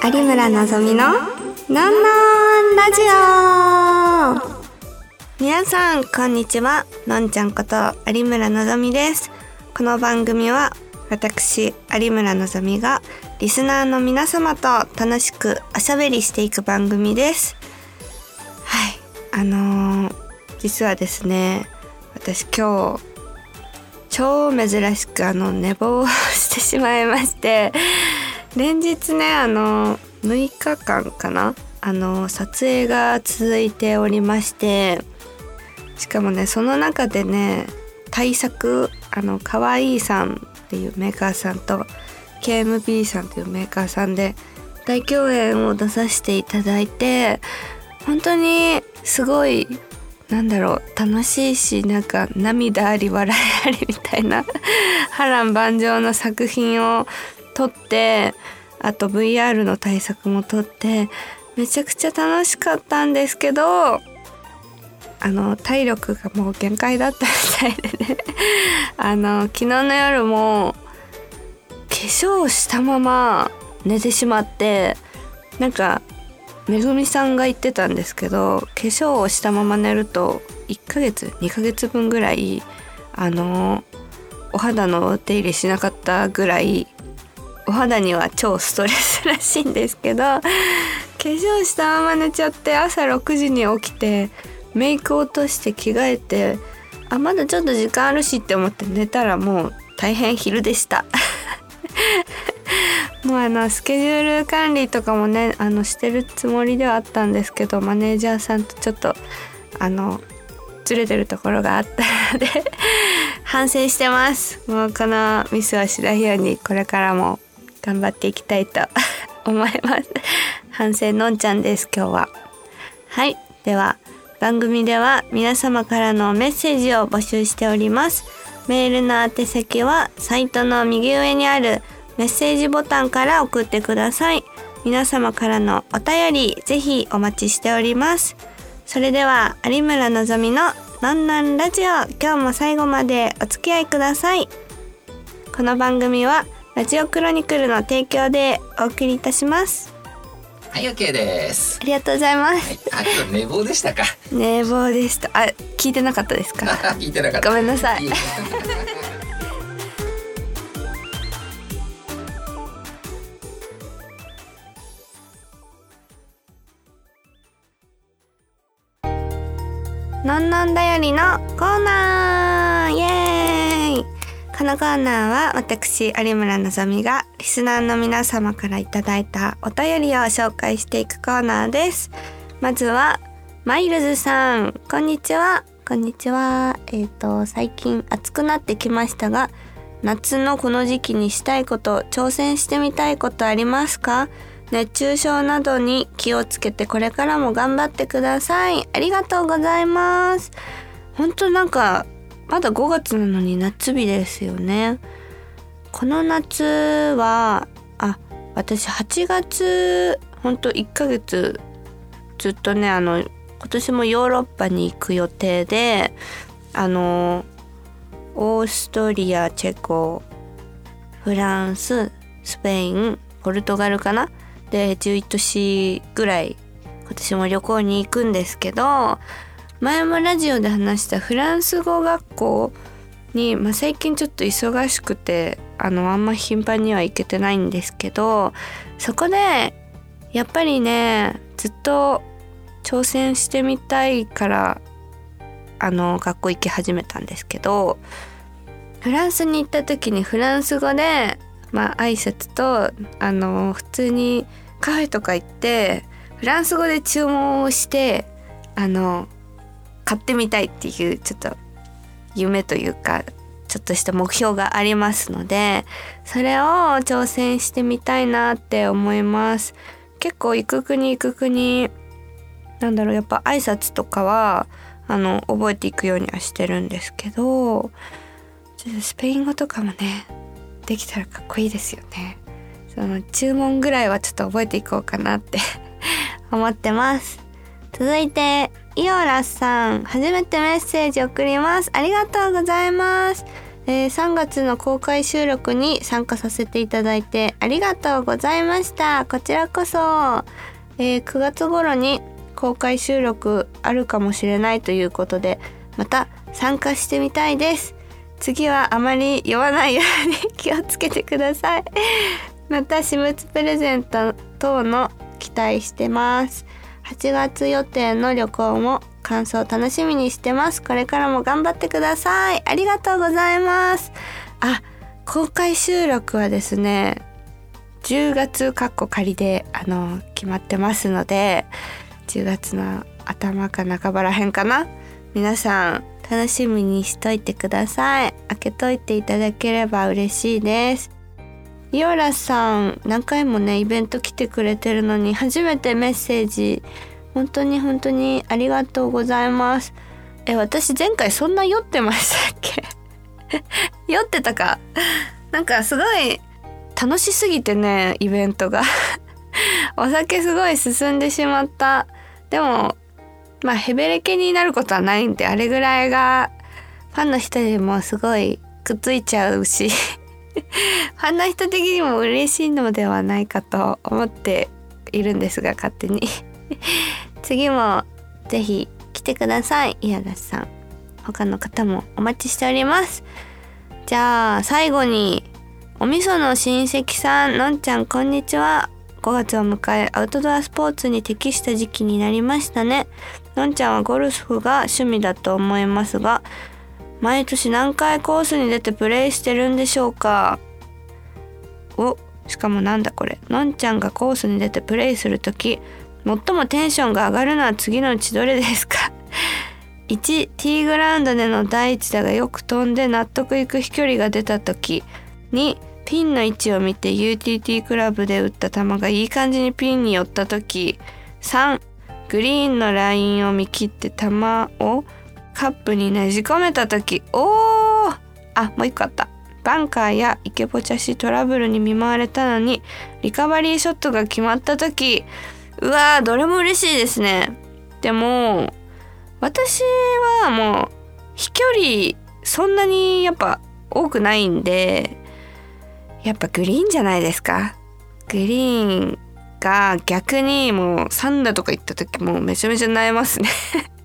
有村のぞみののんのんラジオ。皆さんこんにちは、のんちゃんこと有村のぞみです。この番組は私有村のぞみがリスナーの皆様と楽しくおしゃべりしていく番組です。はい、実はですね、私今日超珍しく寝坊をしてしまいまして、連日ね6日間かな撮影が続いておりまして、しかもねその中でね対策かわいいさんっていうメーカーさんと KMB さんっていうメーカーさんで大共演を出させていただいて、本当にすごい楽しいし、なんか涙あり笑いありみたいな波乱万丈の作品を撮って、あと VR の対策も撮ってめちゃくちゃ楽しかったんですけど、体力がもう限界だったみたいでね昨日の夜も化粧をしたまま寝てしまって、なんかめぐみさんが言ってたんですけど、化粧をしたまま寝ると1ヶ月2ヶ月分ぐらいお肌のお手入れしなかったぐらいお肌には超ストレスらしいんですけど、化粧したまま寝ちゃって朝6時に起きてメイク落として着替えて、まだちょっと時間あるしって思って寝たらもう大変昼でしたもうスケジュール管理とかもねしてるつもりではあったんですけど、マネージャーさんとちょっとずれてるところがあったので反省してます。もうこのミスはしないようにこれからも頑張っていきたいと思います反省のんちゃんです今日は。はい、では番組では皆様からのメッセージを募集しております。メールの宛先はサイトの右上にあるメッセージボタンから送ってください。皆様からのお便りぜひお待ちしております。それでは有村のぞみののんのんラジオ、今日も最後までお付き合いください。この番組はラジオクロニクルの提供でお送りいたします。 はい、OK です。 ありがとうございます。 はい、今日寝坊でしたか？ 寝坊でした。聞いてなかったですか？ 聞いてなかった。 ごめんなさい。のんのんだよりのコーナー、イエーイ。このコーナーは私有村のぞみがリスナーの皆様からいただいたお便りを紹介していくコーナーです。まずはマイルズさん、こんにちは。こんにちは。最近暑くなってきましたが、夏のこの時期にしたいこと、挑戦してみたいことありますか？熱中症などに気をつけてこれからも頑張ってください。ありがとうございます。本当なんかまだ5月なのに夏日ですよね。この夏は私8月本当1ヶ月ずっとね今年もヨーロッパに行く予定でオーストリア、チェコ、フランス、スペイン、ポルトガルかなで11都市ぐらい今年も旅行に行くんですけど、前もラジオで話したフランス語学校に、最近ちょっと忙しくてあんま頻繁には行けてないんですけど、そこでやっぱりねずっと挑戦してみたいから学校行き始めたんですけど、フランスに行った時にフランス語で挨拶と普通にカフェとか行ってフランス語で注文をして買ってみたいっていうちょっと夢というかちょっとした目標がありますので、それを挑戦してみたいなって思います。結構行く国やっぱ挨拶とかは覚えていくようにはしてるんですけど、スペイン語とかもねできたらかっこいいですよね。その注文ぐらいはちょっと覚えていこうかなって思ってます。続いてイオラさん、初めてメッセージ送ります。ありがとうございます。 3月の公開収録に参加させていただいてありがとうございました。こちらこそ、9月頃に公開収録あるかもしれないということで、また参加してみたいです。次はあまり酔わないように気をつけてください。また私物プレゼント等の期待してます。8月予定の旅行も感想楽しみにしてます。これからも頑張ってください。ありがとうございます。公開収録はですね、10月仮で決まってますので、10月の頭か半ばらへんかな。皆さん楽しみにしといてください。開けといていただければ嬉しいです。リオラさん何回もねイベント来てくれてるのに初めてメッセージ本当にありがとうございます。私前回そんな酔ってましたっけ？酔ってたか？なんかすごい楽しすぎてね、イベントがお酒すごい進んでしまった。でもヘベレケになることはないんで、あれぐらいがファンの人にもすごいくっついちゃうしファンの人的にも嬉しいのではないかと思っているんですが、勝手に次もぜひ来てください。イヤダさん、他の方もお待ちしております。じゃあ最後にお味噌の親戚さん、のんちゃんこんにちは。5月を迎えアウトドアスポーツに適した時期になりましたね。のんちゃんはゴルフが趣味だと思いますが、毎年何回コースに出てプレイしてるんでしょうか？しかもなんだこれ、のんちゃんがコースに出てプレイするとき最もテンションが上がるのは次のうちどれですか？1、ティーグラウンドでの第一打がよく飛んで納得いく飛距離が出たとき。2、ピンの位置を見て UTT クラブで打った球がいい感じにピンに寄ったとき。3、グリーンのラインを見切って球をカップにねじ込めたとき。もう一個あった。バンカーやイケポチャシトラブルに見舞われたのにリカバリーショットが決まったとき。どれも嬉しいですね。でも私はもう飛距離そんなにやっぱ多くないんで、やっぱグリーンじゃないですか。グリーンが逆にもう3打とか行った時もうめちゃめちゃ悩ますね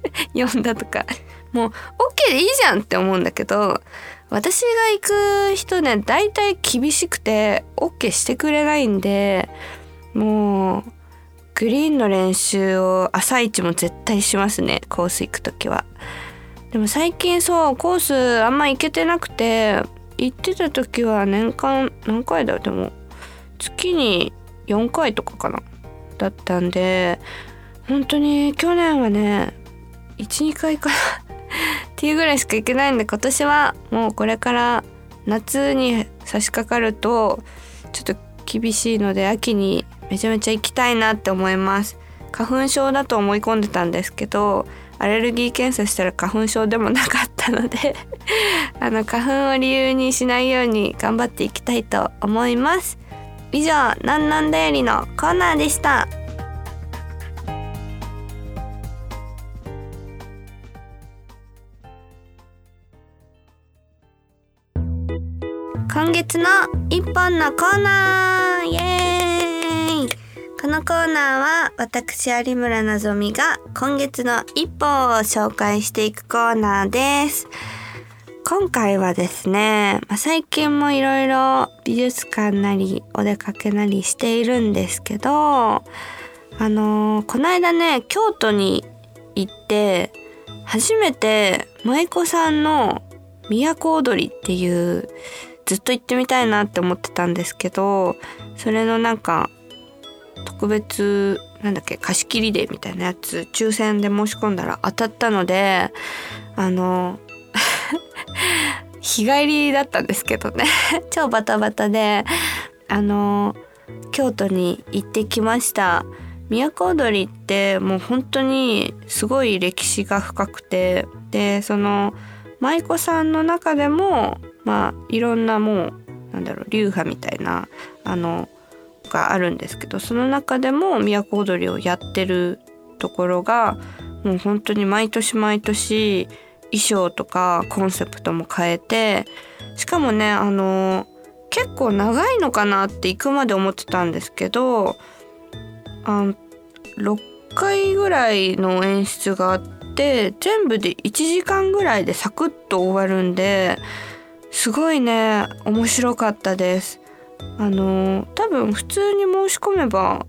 4打とかもう OK でいいじゃんって思うんだけど、私が行く人ね大体厳しくて OK してくれないんで、もうグリーンの練習を朝一も絶対しますね、コース行くときは。でも最近コースあんま行けてなくて、行ってた時は年間何回だ、でも月に4回とかかなだったんで、本当に去年はね 1,2 回かなっていうぐらいしか行けないんで、今年はもうこれから夏に差し掛かるとちょっと厳しいので、秋にめちゃめちゃ行きたいなって思います。花粉症だと思い込んでたんですけど、アレルギー検査したら花粉症でもなかったので花粉を理由にしないように頑張っていきたいと思います。以上、なんなんだよりのコーナーでした。今月の一本のコーナー、イエーイ。このコーナーは私有村なぞみが今月の一本を紹介していくコーナーです。今回はですね、最近もいろいろ美術館なりお出かけなりしているんですけど、この間ね京都に行って初めて舞妓さんの都踊りっていうずっと行ってみたいなって思ってたんですけど、それのなんか特別貸し切りデーみたいなやつ抽選で申し込んだら当たったので、日帰りだったんですけどね超バタバタで京都に行ってきました。都踊りってもう本当にすごい歴史が深くて、でその舞妓さんの中でもいろんなもう流派みたいながあるんですけど、その中でも都踊りをやってるところがもう本当に毎年毎年衣装とかコンセプトも変えてしかもね結構長いのかなって行くまで思ってたんですけど6回ぐらいの演出があって全部で1時間ぐらいでサクッと終わるんですごいね面白かったです。多分普通に申し込めば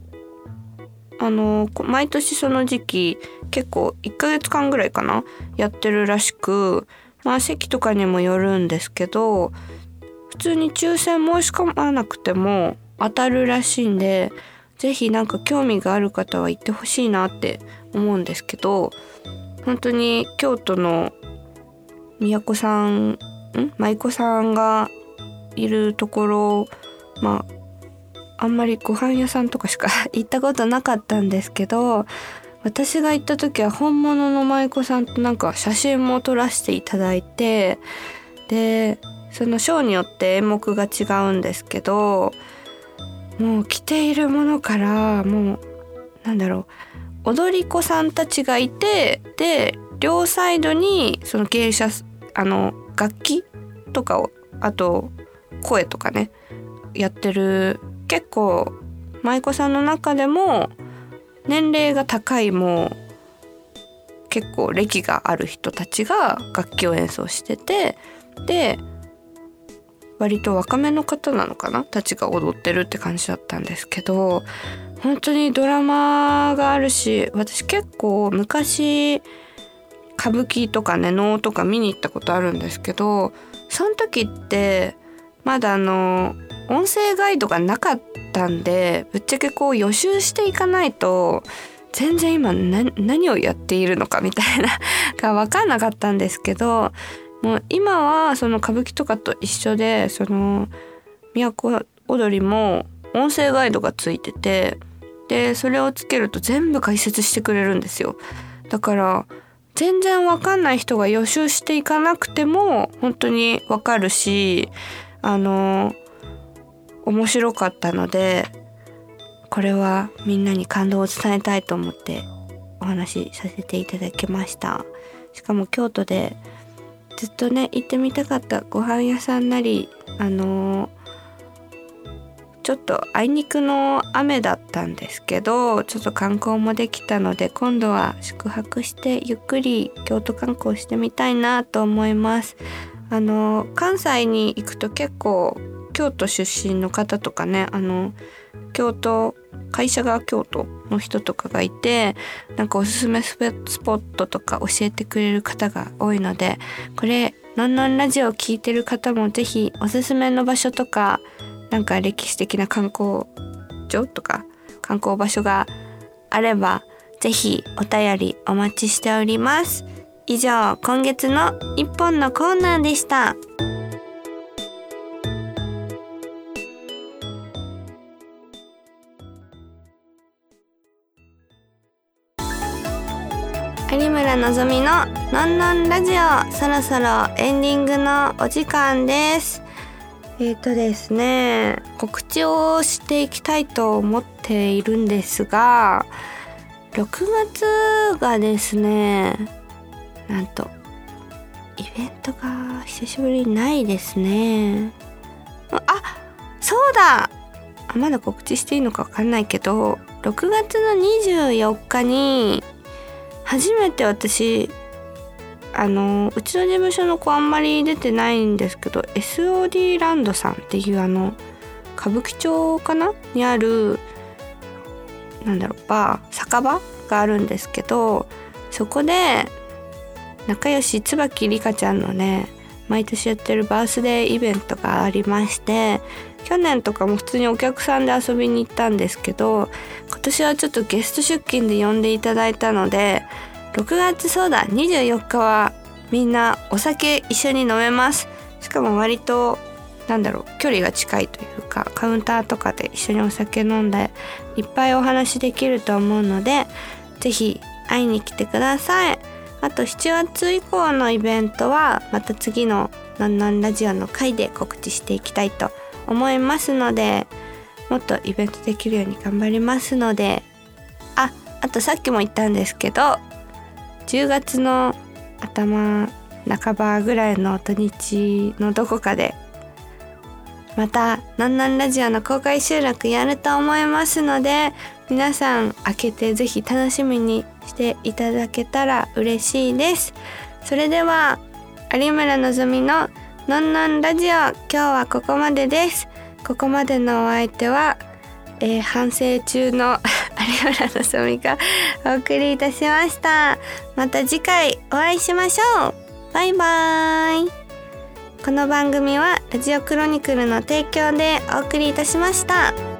毎年その時期結構1ヶ月間ぐらいかなやってるらしく、席とかにもよるんですけど普通に抽選申し込まなくても当たるらしいんで、ぜひなんか興味がある方は行ってほしいなって思うんですけど、本当に京都の舞妓さんがいるところ、あんまりご飯屋さんとかしか行ったことなかったんですけど、私が行った時は本物の舞妓さんとなんか写真も撮らせていただいて、でそのショーによって演目が違うんですけど、もう着ているものからもう踊り子さんたちがいて、で両サイドにその芸者楽器とかを、あと声とかねやってる、結構舞妓さんの中でも年齢が高い、もう結構歴がある人たちが楽器を演奏してて、で割と若めの方なのかなたちが踊ってるって感じだったんですけど、本当にドラマがあるし、私結構昔歌舞伎とかね能とか見に行ったことあるんですけど、その時ってまだ音声ガイドがなかったんで、ぶっちゃけこう予習していかないと全然今何をやっているのかみたいなが分かんなかったんですけど、もう今はその歌舞伎とかと一緒で、その都踊りも音声ガイドがついてて、でそれをつけると全部解説してくれるんですよ。だから全然わかんない人が予習していかなくても本当にわかるし、面白かったので、これはみんなに感動を伝えたいと思ってお話しさせていただきました。しかも京都でずっとね行ってみたかったご飯屋さんなり、ちょっとあいにくの雨だったんですけど、ちょっと観光もできたので、今度は宿泊してゆっくり京都観光してみたいなと思います。関西に行くと結構京都出身の方とかね、会社が京都の人とかがいて、なんかおすすめスポットとか教えてくれる方が多いので、これのんのんラジオを聞いてる方もぜひおすすめの場所とか、なんか歴史的な観光所とか観光場所があればぜひお便りお待ちしております。以上、今月の一本のコーナーでした。有村のぞみののんのんラジオ、そろそろエンディングのお時間です。ですね、告知をしていきたいと思っているんですが、6月がですね、なんとイベントが久しぶりにないですね。そうだ、まだ告知していいのか分かんないけど、6月の24日に初めて私うちの事務所の子あんまり出てないんですけど、 SOD ランドさんっていう歌舞伎町かなにある酒場があるんですけど、そこで仲良し椿梨香ちゃんのね毎年やってるバースデーイベントがありまして、去年とかも普通にお客さんで遊びに行ったんですけど、今年はちょっとゲスト出勤で呼んでいただいたので、6月24日はみんなお酒一緒に飲めます。しかも割と距離が近いというか、カウンターとかで一緒にお酒飲んでいっぱいお話できると思うので、ぜひ会いに来てください。あと7月以降のイベントはまた次ののんのんラジオの回で告知していきたいと思いますので、もっとイベントできるように頑張りますので、あとさっきも言ったんですけど、10月の頭半ばぐらいの土日のどこかでまたなんなんラジオの公開収録やると思いますので、皆さん開けてぜひ楽しみにしていただけたら嬉しいです。それでは有村のぞみののんのんラジオ、今日はここまでです。ここまでのお相手は、反省中の有村のぞみがお送りいたしました。また次回お会いしましょう。バイバイ。この番組はラジオクロニクルの提供でお送りいたしました。